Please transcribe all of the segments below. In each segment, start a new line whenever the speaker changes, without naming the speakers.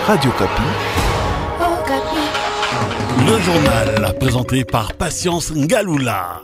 Radio Kapi.
Le journal présenté par Patience Ngaloula.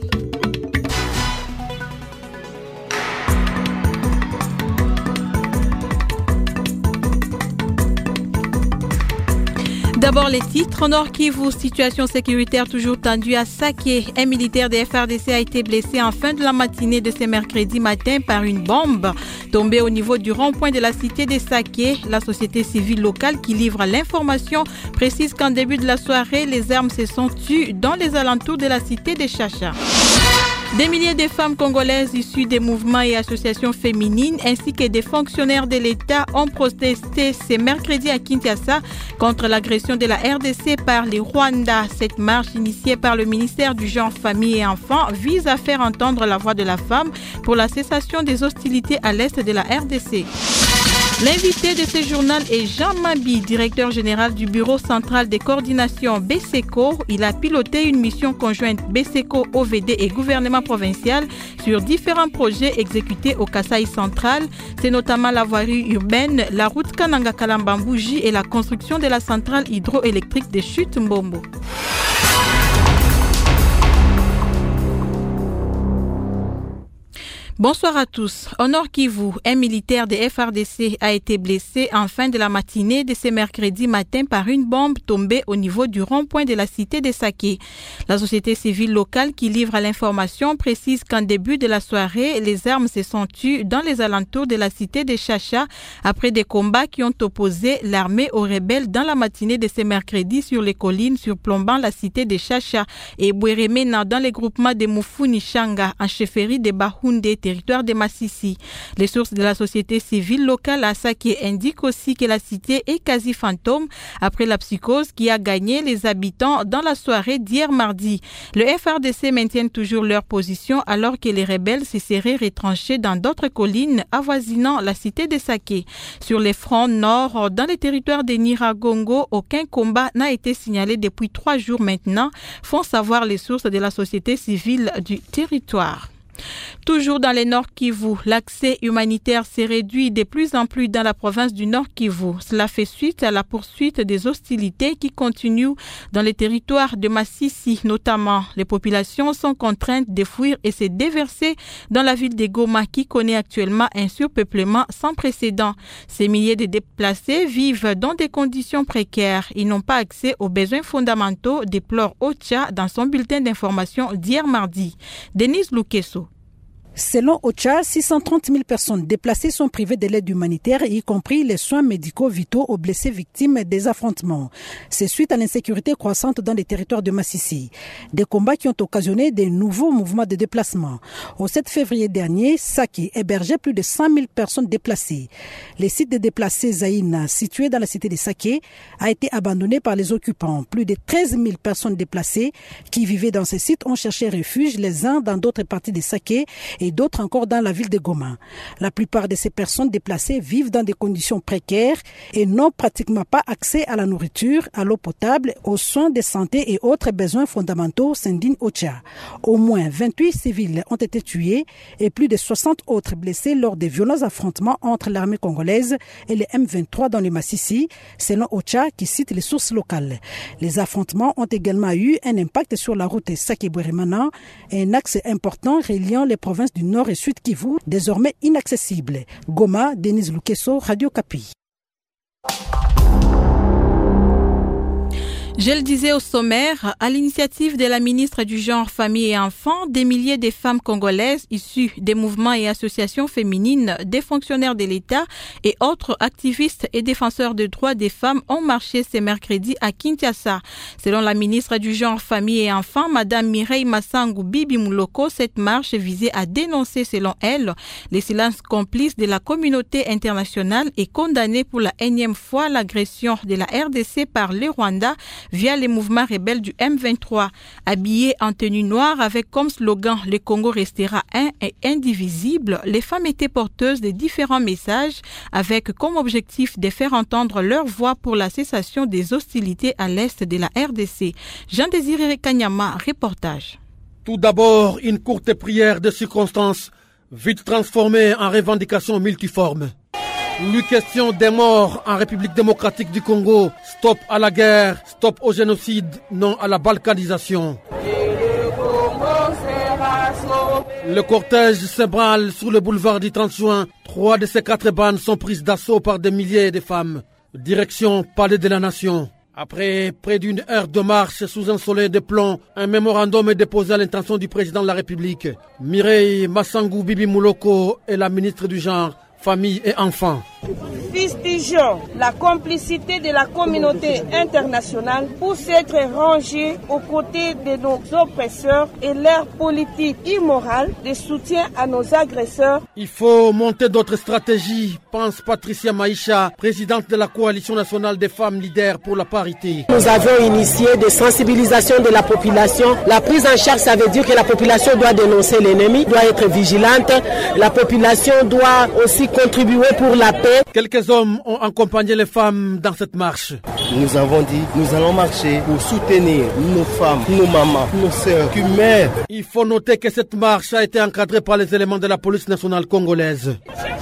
D'abord les titres. Au Nord Kivu, situation sécuritaire toujours tendue à Saké. Un militaire des FARDC a été blessé en fin de la matinée de ce mercredi matin par une bombe tombée au niveau du rond-point de la cité de Saké. La société civile locale qui livre l'information précise qu'en début de la soirée, les armes se sont tues dans les alentours de la cité de Chacha. Des milliers de femmes congolaises issues des mouvements et associations féminines ainsi que des fonctionnaires de l'État ont protesté ce mercredi à Kinshasa contre l'agression de la RDC par les Rwandais. Cette marche initiée par le ministère du Genre, Famille et Enfants vise à faire entendre la voix de la femme pour la cessation des hostilités à l'est de la RDC. L'invité de ce journal est Jean Mabi, directeur général du Bureau central de coordination BCECO. Il a piloté une mission conjointe BCECO, OVD et gouvernement provincial sur différents projets exécutés au Kasaï central. C'est notamment la voirie urbaine, la route Kananga-Kalambambouji et la construction de la centrale hydroélectrique de Chute-Mbombo. Bonsoir à tous. Au Nord Kivu, un militaire de FARDC a été blessé en fin de la matinée de ce mercredi matin par une bombe tombée au niveau du rond-point de la cité de Saké. La société civile locale qui livre l'information précise qu'en début de la soirée, les armes se sont tues dans les alentours de la cité de Chacha après des combats qui ont opposé l'armée aux rebelles dans la matinée de ce mercredi sur les collines surplombant la cité de Chacha et Bouéremena dans les groupements de Mufuni-Changa en chefferie de Bahunde, territoire de Massissi. Les sources de la société civile locale à Saké indiquent aussi que la cité est quasi fantôme après la psychose qui a gagné les habitants dans la soirée d'hier mardi. Le FARDC maintient toujours leur position alors que les rebelles se seraient retranchés dans d'autres collines avoisinant la cité de Saké. Sur les fronts nord, dans les territoires de Niragongo, aucun combat n'a été signalé depuis 3 jours maintenant, font savoir les sources de la société civile du territoire. Toujours dans les Nord Kivu, l'accès humanitaire s'est réduit de plus en plus dans la province du Nord Kivu. Cela fait suite à la poursuite des hostilités qui continuent dans les territoires de Massissi notamment. Les populations sont contraintes de fuir et se déverser dans la ville de Goma qui connaît actuellement un surpeuplement sans précédent. Ces milliers de déplacés vivent dans des conditions précaires. Ils n'ont pas accès aux besoins fondamentaux, déplore OCHA dans son bulletin d'information d'hier mardi. Denise Lukeso.
Selon OCHA, 630 000 personnes déplacées sont privées de l'aide humanitaire, y compris les soins médicaux vitaux aux blessés victimes des affrontements. C'est suite à l'insécurité croissante dans les territoires de Massissi. Des combats qui ont occasionné de nouveaux mouvements de déplacement. Au 7 février dernier, Saké hébergeait plus de 100 000 personnes déplacées. Le site de déplacés Zaïna, situé dans la cité de Saké, a été abandonné par les occupants. Plus de 13 000 personnes déplacées qui vivaient dans ce site ont cherché refuge, les uns dans d'autres parties de Saké et d'autres encore dans la ville de Goma. La plupart de ces personnes déplacées vivent dans des conditions précaires et n'ont pratiquement pas accès à la nourriture, à l'eau potable, aux soins de santé et autres besoins fondamentaux, s'indigne OCHA. Au moins 28 civils ont été tués et plus de 60 autres blessés lors des violents affrontements entre l'armée congolaise et les M23 dans le Massissi, selon OCHA qui cite les sources locales. Les affrontements ont également eu un impact sur la route Saké-Bouéremena, un axe important reliant les provinces du Nord et Sud Kivu, désormais inaccessible. Goma, Denise Lukeso, Radio Kapi.
Je le disais au sommaire, à l'initiative de la ministre du Genre, Famille et Enfants, des milliers de femmes congolaises issues des mouvements et associations féminines, des fonctionnaires de l'État et autres activistes et défenseurs des droits des femmes ont marché ce mercredi à Kinshasa. Selon la ministre du Genre, Famille et Enfants, Madame Mireille Massangu Bibi Mouloko, cette marche visait à dénoncer, selon elle, les silences complices de la communauté internationale et condamner pour la énième fois l'agression de la RDC par les Rwandais via les mouvements rebelles du M23. Habillées en tenue noire avec comme slogan « Le Congo restera un et indivisible », les femmes étaient porteuses de différents messages avec comme objectif de faire entendre leur voix pour la cessation des hostilités à l'est de la RDC. Jean-Désiré Kanyama, reportage.
Tout d'abord, une courte prière de circonstance, vite transformée en revendication multiforme.
Lui question des morts en République démocratique du Congo. Stop à la guerre, stop au génocide, non à la balkanisation. Le cortège s'ébranle sur le boulevard du 30 juin. 3 de ces 4 bandes sont prises d'assaut par des milliers de femmes. Direction Palais de la Nation. Après près d'une heure de marche sous un soleil de plomb, un mémorandum est déposé à l'intention du président de la République. Mireille Massangou Bibi Mouloko est la ministre du Genre, Famille et Enfants.
Fustigeons la complicité de la communauté internationale pour s'être rangée aux côtés de nos oppresseurs et leur politique immorale de soutien à nos agresseurs.
Il faut monter d'autres stratégies, pense Patricia Maïcha, présidente de la Coalition nationale des femmes leaders pour la parité.
Nous avons initié des sensibilisations de la population. La prise en charge, ça veut dire que la population doit dénoncer l'ennemi, doit être vigilante. La population doit aussi contribuer pour la paix.
Quelques hommes ont accompagné les femmes dans cette marche.
Nous avons dit, nous allons marcher pour soutenir nos femmes, nos mamans, nos sœurs qui meurent.
Il faut noter que cette marche a été encadrée par les éléments de la police nationale congolaise.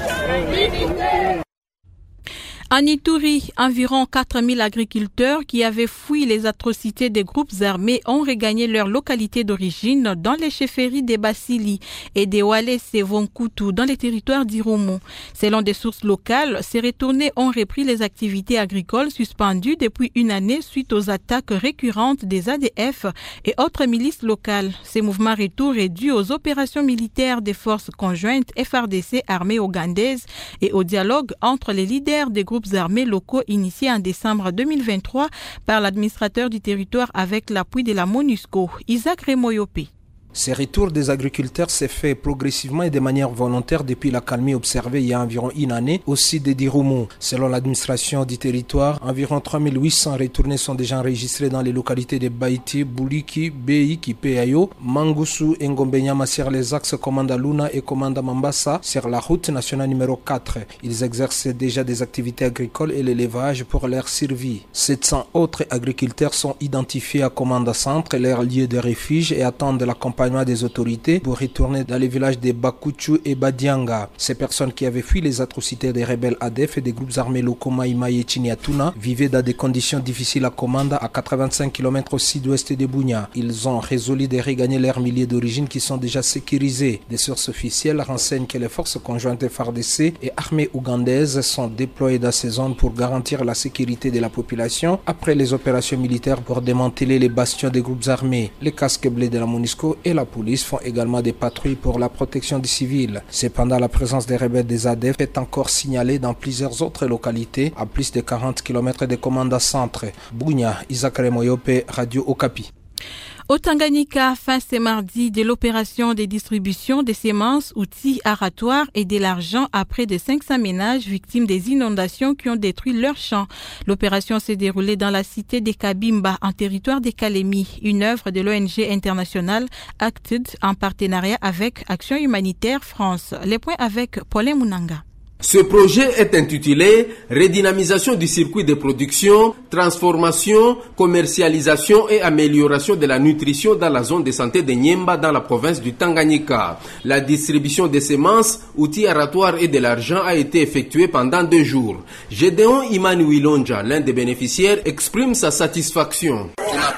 En Ituri, environ 4000 agriculteurs qui avaient fui les atrocités des groupes armés ont regagné leur localité d'origine dans les chefferies des Basili et des Walese-Vonkutu dans les territoires d'Irumu. Selon des sources locales, ces retournés ont repris les activités agricoles suspendues depuis une année suite aux attaques récurrentes des ADF et autres milices locales. Ces mouvements retour est dû aux opérations militaires des forces conjointes FARDC armées ougandaises et au dialogue entre les leaders des groupes armés locaux initiés en décembre 2023 par l'administrateur du territoire avec l'appui de la MONUSCO, Isaac Remoyope.
Ce retour des agriculteurs s'est fait progressivement et de manière volontaire depuis l'accalmie observée il y a environ une année au site de Dirumu. Selon l'administration du territoire, environ 3800 retournés sont déjà enregistrés dans les localités de Baïti, Bouliki, Beiki, Peayo, Mangusu, Ngombenyama sur les axes Komanda Luna et Komanda Mambasa sur la route nationale numéro 4. Ils exercent déjà des activités agricoles et l'élevage pour leur survie. 700 autres agriculteurs sont identifiés à Komanda Centre, leur lieu de refuge, et attendent la campagne des autorités pour retourner dans les villages de Bakuchu et Badianga. Ces personnes qui avaient fui les atrocités des rebelles ADF et des groupes armés locaux Maïmaï et Chiniatuna vivaient dans des conditions difficiles à Komanda à 85 km au sud-ouest de Bunia. Ils ont résolu de regagner leurs milliers d'origine qui sont déjà sécurisés. Des sources officielles renseignent que les forces conjointes FARDC et armées ougandaises sont déployées dans ces zones pour garantir la sécurité de la population après les opérations militaires pour démanteler les bastions des groupes armés. Les casques bleus de la MONUSCO et la police font également des patrouilles pour la protection des civils. Cependant, la présence des rebelles des ADF est encore signalée dans plusieurs autres localités à plus de 40 km de Komanda Centre. Bunia, Isaac Remoyope, Radio Okapi.
Au Tanganyika, fin ce mardi de l'opération de distribution des semences, outils aratoires et de l'argent à près de 500 ménages victimes des inondations qui ont détruit leurs champs. L'opération s'est déroulée dans la cité de Kabimba, en territoire de Kalemi, une œuvre de l'ONG internationale Acted en partenariat avec Action Humanitaire France. Les points avec Paulin Munanga.
Ce projet est intitulé « Redynamisation du circuit de production, transformation, commercialisation et amélioration de la nutrition dans la zone de santé de Nyemba dans la province du Tanganyika ». La distribution des semences, outils aratoires et de l'argent a été effectuée pendant 2 jours. Gédéon Imani Lonja, l'un des bénéficiaires, exprime sa satisfaction.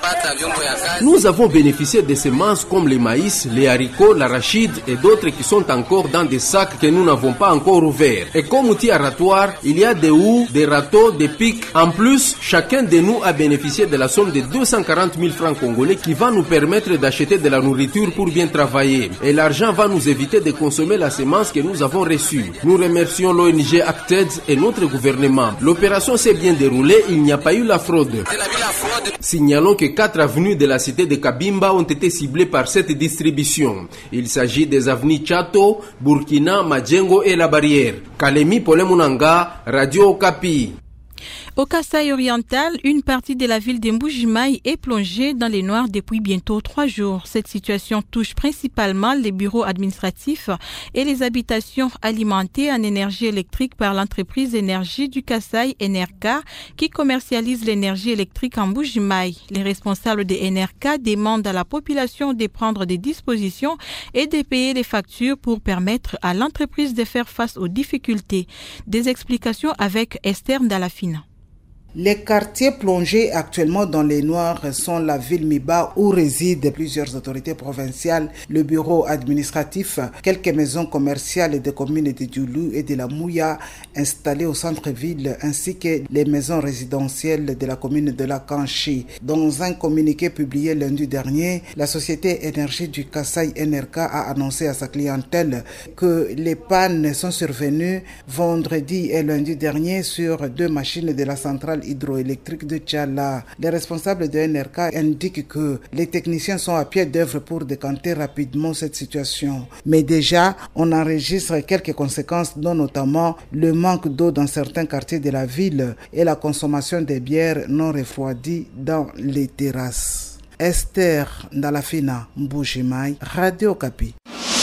Nous avons bénéficié des semences comme les maïs, les haricots, l'arachide et d'autres qui sont encore dans des sacs que nous n'avons pas encore ouverts. Et comme outil aratoire, il y a des houes, des râteaux, des pics. En plus, chacun de nous a bénéficié de la somme de 240 000 francs congolais qui va nous permettre d'acheter de la nourriture pour bien travailler. Et l'argent va nous éviter de consommer la semence que nous avons reçue. Nous remercions l'ONG Acted et notre gouvernement. L'opération s'est bien déroulée, il n'y a pas eu la fraude. Signalons que 4 avenues de la cité de Kabimba ont été ciblées par cette distribution. Il s'agit des avenues Chato, Burkina, Madjengo et La Barrière. Kalemi, Paulin Munanga, Radio Okapi.
Au Kasaï oriental, une partie de la ville de Mbujimaï est plongée dans les noirs depuis bientôt 3 jours. Cette situation touche principalement les bureaux administratifs et les habitations alimentées en énergie électrique par l'entreprise énergie du Kasaï NRK qui commercialise l'énergie électrique en Mbujimaï. Les responsables de NRK demandent à la population de prendre des dispositions et de payer les factures pour permettre à l'entreprise de faire face aux difficultés. Des explications avec Esther Ndalafina.
Les quartiers plongés actuellement dans les noirs sont la ville Miba où résident plusieurs autorités provinciales, le bureau administratif, quelques maisons commerciales des communes de Djoulou et de la Mouya installées au centre-ville ainsi que les maisons résidentielles de la commune de la Kanchi. Dans un communiqué publié lundi dernier, la société énergie du Kasaï NRK a annoncé à sa clientèle que les pannes sont survenues vendredi et lundi dernier sur 2 machines de la centrale hydroélectrique de Tchala. Les responsables de NRK indiquent que les techniciens sont à pied d'œuvre pour décanter rapidement cette situation. Mais déjà, on enregistre quelques conséquences, dont notamment le manque d'eau dans certains quartiers de la ville et la consommation des bières non refroidies dans les terrasses. Esther Ndalafina, Mbujimaï, Radio Okapi.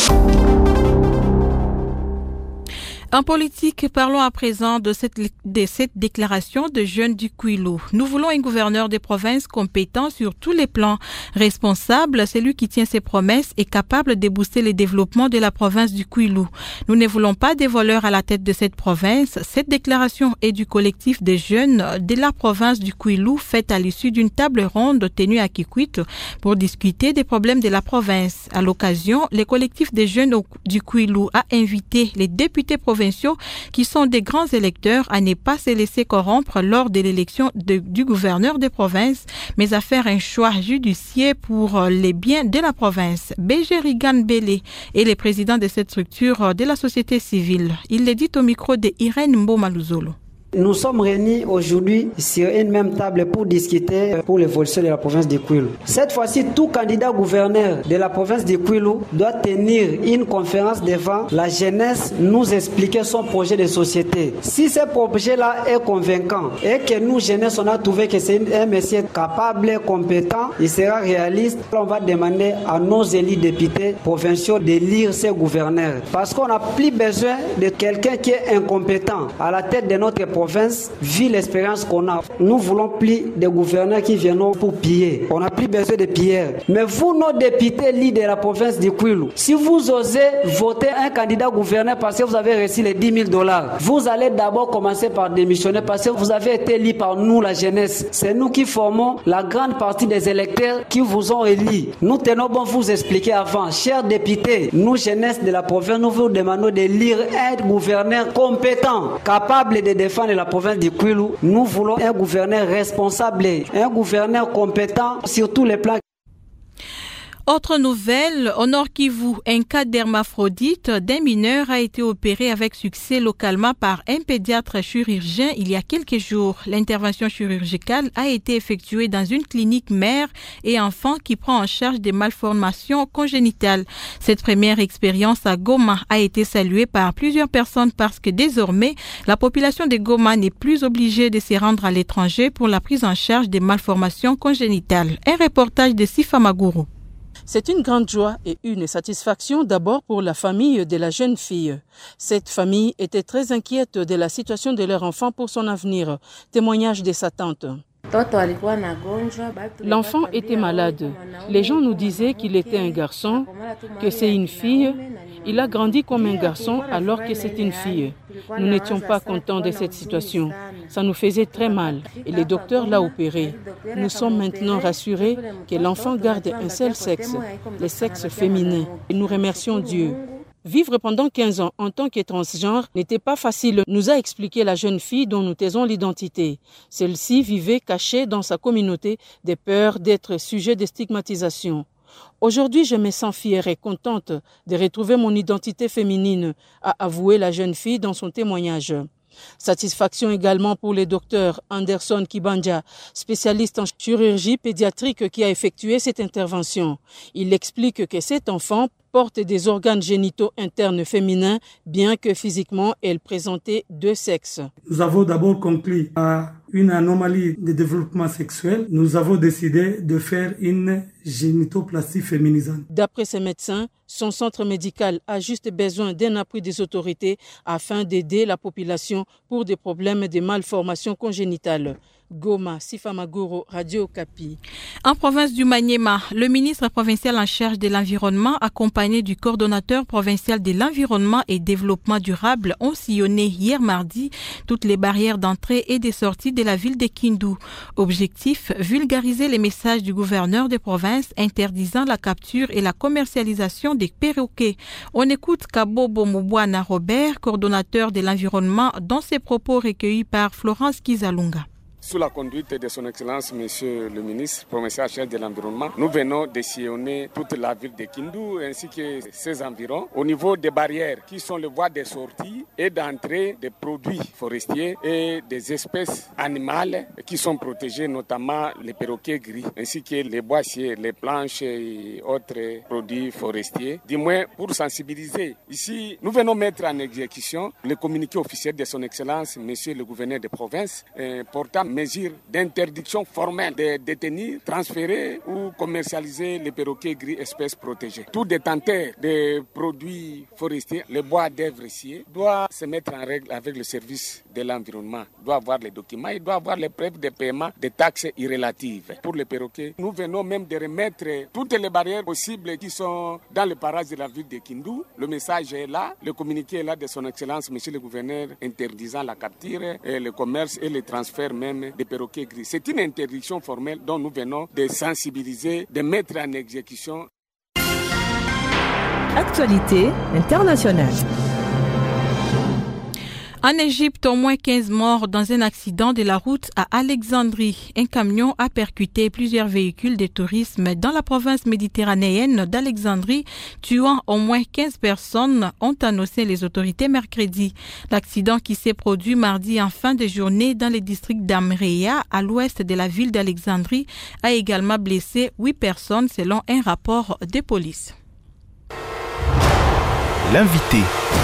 En politique, parlons à présent de cette déclaration de jeunes du Kwilu. Nous voulons un gouverneur de province compétent sur tous les plans, responsable, celui qui tient ses promesses et capable de booster le développement de la province du Kwilu. Nous ne voulons pas des voleurs à la tête de cette province. Cette déclaration est du collectif des jeunes de la province du Kwilu, faite à l'issue d'une table ronde tenue à Kikwit pour discuter des problèmes de la province. À l'occasion, le collectif des jeunes du Kwilu a invité les députés provinciaux qui sont des grands électeurs à ne pas se laisser corrompre lors de l'élection du gouverneur de province, mais à faire un choix judiciaire pour les biens de la province. Béger Rigan Bélé est le président de cette structure de la société civile. Il le dit au micro de Irène Mbomaluzolo.
Nous sommes réunis aujourd'hui sur une même table pour discuter pour l'évolution de la province de Kwilu. Cette fois-ci, tout candidat gouverneur de la province de Kwilu doit tenir une conférence devant la jeunesse, nous expliquer son projet de société. Si ce projet-là est convaincant et que nous, jeunesse, on a trouvé que c'est un monsieur capable, compétent, il sera réaliste, on va demander à nos élus députés provinciaux d'élire ces gouverneurs. Parce qu'on n'a plus besoin de quelqu'un qui est incompétent à la tête de notre province, vu l'expérience qu'on a. Nous voulons plus de gouverneurs qui viennent pour piller. On n'a plus besoin de pilleurs. Mais vous, nos députés lits de la province du Kwilu, si vous osez voter un candidat gouverneur parce que vous avez reçu les $10,000, vous allez d'abord commencer par démissionner parce que vous avez été élu par nous, la jeunesse. C'est nous qui formons la grande partie des électeurs qui vous ont élu. Nous tenons bon vous expliquer avant. Chers députés, nous, jeunesse de la province, nous vous demandons d'élire un gouverneur compétent, capable de défendre de la province du Kwilu. Nous voulons un gouverneur responsable, un gouverneur compétent sur tous les plans.
Autre nouvelle, au Nord Kivu, un cas d'hermaphrodite d'un mineur a été opéré avec succès localement par un pédiatre chirurgien il y a quelques jours. L'intervention chirurgicale a été effectuée dans une clinique mère et enfant qui prend en charge des malformations congénitales. Cette première expérience à Goma a été saluée par plusieurs personnes parce que désormais, la population de Goma n'est plus obligée de se rendre à l'étranger pour la prise en charge des malformations congénitales. Un reportage de Sifa Maguru.
C'est une grande joie et une satisfaction d'abord pour la famille de la jeune fille. Cette famille était très inquiète de la situation de leur enfant pour son avenir. Témoignage de sa tante.
L'enfant était malade. Les gens nous disaient qu'il était un garçon, que c'est une fille. Il a grandi comme un garçon alors que c'est une fille. Nous n'étions pas contents de cette situation. Ça nous faisait très mal et le docteur l'a opéré. Nous sommes maintenant rassurés que l'enfant garde un seul sexe, le sexe féminin. Et nous remercions Dieu. Vivre pendant 15 ans en tant que transgenre n'était pas facile, nous a expliqué la jeune fille dont nous taisons l'identité. Celle-ci vivait cachée dans sa communauté de peur d'être sujet de stigmatisation. Aujourd'hui, je me sens fière et contente de retrouver mon identité féminine, a avoué la jeune fille dans son témoignage. Satisfaction également pour le docteur Anderson Kibanja, spécialiste en chirurgie pédiatrique qui a effectué cette intervention. Il explique que cet enfant porte des organes génitaux internes féminins, bien que physiquement elle présentait deux sexes.
Nous avons d'abord conclu à une anomalie de développement sexuel, nous avons décidé de faire une génitoplastie féminisante.
D'après ces médecins, son centre médical a juste besoin d'un appui des autorités afin d'aider la population pour des problèmes de malformations congénitales. Goma, Sifa Maguro, Radio Okapi.
En province du Maniema, le ministre provincial en charge de l'environnement, accompagné du coordonnateur provincial de l'environnement et développement durable, ont sillonné hier mardi toutes les barrières d'entrée et de sortie de la ville de Kindu. Objectif, vulgariser les messages du gouverneur de province interdisant la capture et la commercialisation des perroquets. On écoute Kabobo Mubwana Robert, coordonnateur de l'environnement, dans ses propos recueillis par Florence Kizalunga.
Sous la conduite de son Excellence, Monsieur le ministre provincial chef de l'environnement, nous venons de sillonner toute la ville de Kindu ainsi que ses environs au niveau des barrières qui sont les voies de sortie et d'entrée des produits forestiers et des espèces animales qui sont protégées, notamment les perroquets gris ainsi que les boissiers, les planches et autres produits forestiers. Du moins pour sensibiliser. Ici, nous venons mettre en exécution le communiqué officiel de son Excellence, Monsieur le gouverneur de province, portant mesures d'interdiction formelle de détenir, transférer ou commercialiser les perroquets gris espèces protégées. Tout détenteur de produits forestiers, le bois d'œuvre scié, doit se mettre en règle avec le service de l'environnement, doit avoir les documents, il doit avoir les preuves de paiement des taxes irrélatives. Pour les perroquets, nous venons même de remettre toutes les barrières possibles qui sont dans le parage de la ville de Kindu. Le message est là, le communiqué est là de son Excellence, Monsieur le gouverneur, interdisant la capture, et le commerce et le transfert même des perroquets gris. C'est une interdiction formelle dont nous venons de sensibiliser, de mettre en exécution.
Actualité internationale.
En Égypte, au moins 15 morts dans un accident de la route à Alexandrie. Un camion a percuté plusieurs véhicules de tourisme dans la province méditerranéenne d'Alexandrie, tuant au moins 15 personnes, ont annoncé les autorités mercredi. L'accident qui s'est produit mardi en fin de journée dans le district d'Amreya, à l'ouest de la ville d'Alexandrie, a également blessé 8 personnes selon un rapport de police.
L'invité.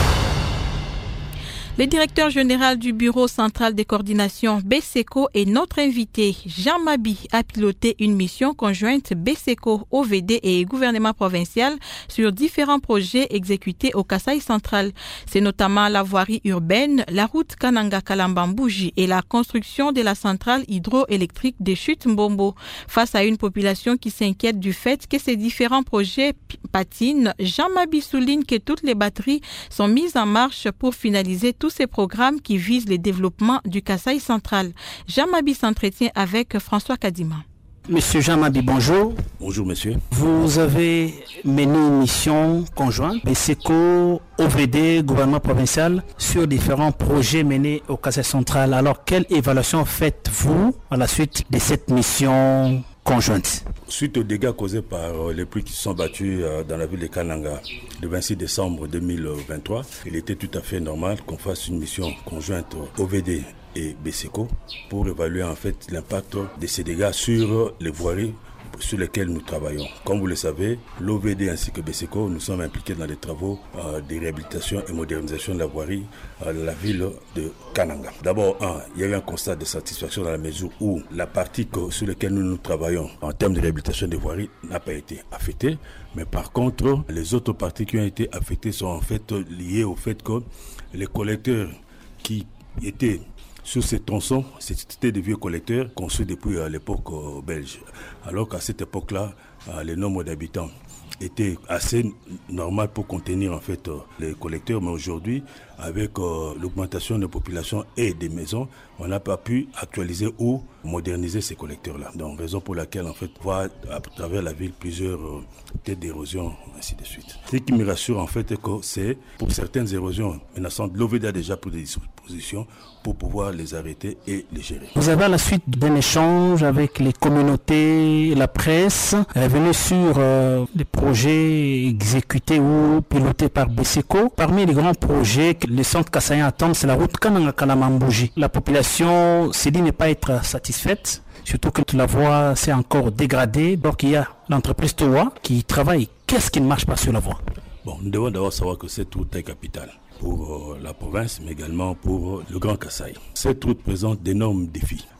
Le directeur général du Bureau central de coordination BESECO est notre invité. Jean Mabi a piloté une mission conjointe BESECO, OVD et gouvernement provincial sur différents projets exécutés au Kasaï central. C'est notamment la voirie urbaine, la route Kananga-Kalambambouji et la construction de la centrale hydroélectrique de Chute Mbombo. Face à une population qui s'inquiète du fait que ces différents projets patinent, Jean Mabi souligne que toutes les batteries sont mises en marche pour finaliser tous ces programmes qui visent le développement du Kasaï central. Jean Mabi s'entretient avec François Kadima.
Monsieur Jean Mabi, bonjour.
Bonjour, monsieur.
Vous avez mené une mission conjointe, BESECO, OVD, gouvernement provincial, sur différents projets menés au Kasaï central. Alors, quelle évaluation faites-vous à la suite de cette mission conjointe?
Suite aux dégâts causés par les pluies qui se sont battues dans la ville de Kananga le 26 décembre 2023, il était tout à fait normal qu'on fasse une mission conjointe OVD et BESECO pour évaluer en fait l'impact de ces dégâts sur les voiries sur lesquels nous travaillons. Comme vous le savez, l'OVD ainsi que BESECO, nous sommes impliqués dans les travaux de réhabilitation et modernisation de la voirie de la ville de Kananga. D'abord, il y a eu un constat de satisfaction dans la mesure où la partie sur laquelle nous travaillons en termes de réhabilitation des voiries n'a pas été affectée. Mais par contre, les autres parties qui ont été affectées sont en fait liées au fait que les collecteurs qui étaient sur ces tronçons, c'était des vieux collecteurs conçus depuis l'époque belge. Alors qu'à cette époque-là, le nombre d'habitants était assez normal pour contenir en fait les collecteurs. Mais aujourd'hui, avec l'augmentation de la population et des maisons, on n'a pas pu actualiser ou moderniser ces collecteurs-là. Donc, raison pour laquelle, en fait, on voit à travers la ville plusieurs têtes d'érosion, ainsi de suite. Ce qui me rassure, en fait, que c'est pour certaines érosions menaçantes, l'OVD a déjà pris des dispositions pour pouvoir les arrêter et les gérer.
Vous avez à la suite d'un échange avec les communautés, la presse, revenu sur les projets exécutés ou pilotés par BESECO. Parmi les grands projets que les centres kassaïens attendent, c'est la route Kananga-Kalambambouji. La population s'est dit ne pas être satisfaite, surtout que la voie s'est encore dégradée. Donc il y a l'entreprise Towa qui travaille. Qu'est-ce qui ne marche pas sur la voie?
Bon, nous devons d'abord savoir que cette route est capitale pour la province, mais également pour le Grand Kasaï. Cette route présente d'énormes défis.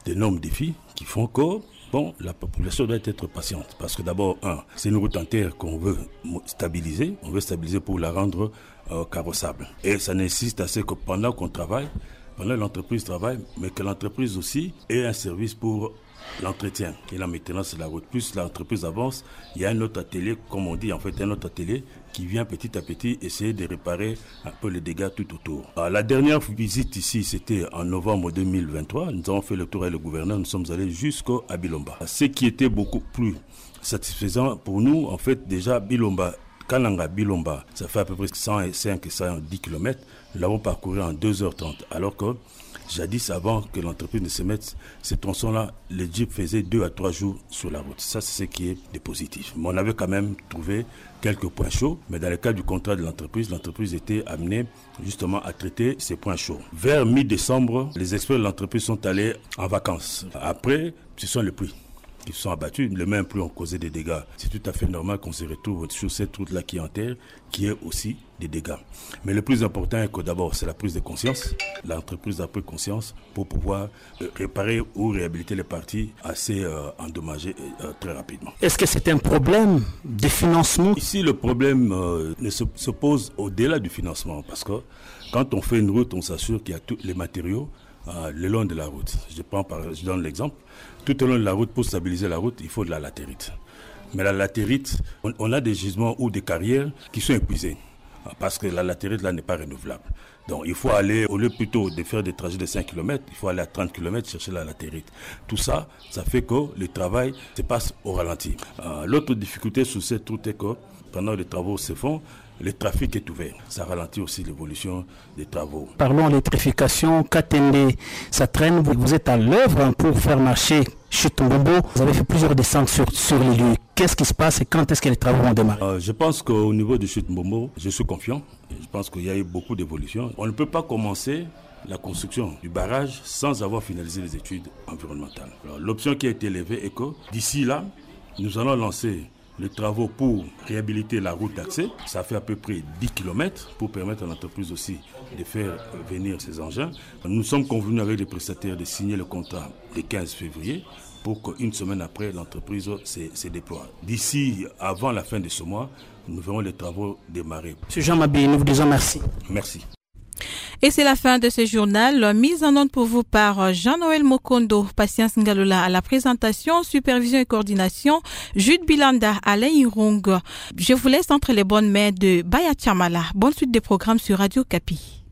d'énormes défis qui font que la population doit être patiente. Parce que d'abord, c'est une route en terre qu'on veut stabiliser. On veut stabiliser pour la rendre carrossable. Et ça nécessite assez que pendant qu'on travaille, pendant que l'entreprise travaille, mais que l'entreprise aussi ait un service pour l'entretien et la maintenance de la route. Plus l'entreprise avance, il y a un autre atelier, comme on dit, un autre atelier qui vient petit à petit essayer de réparer un peu les dégâts tout autour. La dernière visite ici, c'était en novembre 2023. Nous avons fait le tour avec le gouverneur, nous sommes allés jusqu'à Bilomba. Ce qui était beaucoup plus satisfaisant pour nous, en fait, déjà Kananga-Bilomba, ça fait à peu près 105 et 110 km. Nous l'avons parcouru en 2h30, alors que jadis, avant que l'entreprise ne se mette ces tronçons-là, les jeeps faisaient 2 à 3 jours sur la route. Ça, c'est ce qui est de positif. Mais on avait quand même trouvé quelques points chauds. Mais dans le cadre du contrat de l'entreprise était amenée justement à traiter ces points chauds. Vers mi-décembre, les experts de l'entreprise sont allés en vacances. Après, ce sont les pluies qui sont abattus, les mêmes pluies ont causé des dégâts. C'est tout à fait normal qu'on se retrouve sur cette route-là qui est en terre, qui est aussi des dégâts. Mais le plus important est que d'abord, c'est la prise de conscience. L'entreprise a pris conscience pour pouvoir réparer ou réhabiliter les parties assez endommagées très rapidement.
Est-ce que c'est un problème de financement?
Ici, le problème se pose au-delà du financement, parce que quand on fait une route, on s'assure qu'il y a tous les matériaux le long de la route. Je donne l'exemple. Tout au long de la route, pour stabiliser la route, il faut de la latérite. Mais la latérite, on a des gisements ou des carrières qui sont épuisées. Parce que la latérite, là, n'est pas renouvelable. Donc, il faut aller, au lieu plutôt de faire des trajets de 5 km, il faut aller à 30 km chercher la latérite. Tout ça, ça fait que le travail se passe au ralenti. L'autre difficulté sur cette route est que, pendant que les travaux se font, le trafic est ouvert. Ça ralentit aussi l'évolution des travaux.
Parlons d'électrification. Katende, ça traîne. Vous êtes à l'œuvre pour faire marcher Chute Mbombo. Vous avez fait plusieurs descentes sur les lieux. Qu'est-ce qui se passe et quand est-ce que les travaux vont démarrer?
Je pense qu'au niveau de Chute Mbombo, je suis confiant. Je pense qu'il y a eu beaucoup d'évolutions. On ne peut pas commencer la construction du barrage sans avoir finalisé les études environnementales. Alors, l'option qui a été élevée est que d'ici là, nous allons lancer les travaux pour réhabiliter la route d'accès. Ça fait à peu près 10 km pour permettre à l'entreprise aussi de faire venir ces engins. Nous sommes convenus avec les prestataires de signer le contrat le 15 février pour qu'une semaine après, l'entreprise se déploie. D'ici, avant la fin de ce mois, nous verrons les travaux démarrer.
M. Jean Mabi, nous vous disons merci.
Merci.
Et c'est la fin de ce journal, mise en onde pour vous par Jean-Noël Mokondo, Patience Ngalola à la présentation, supervision et coordination, Jude Bilanda, Alain Irung. Je vous laisse entre les bonnes mains de Baya Chamala. Bonne suite des programmes sur Radio Kapi.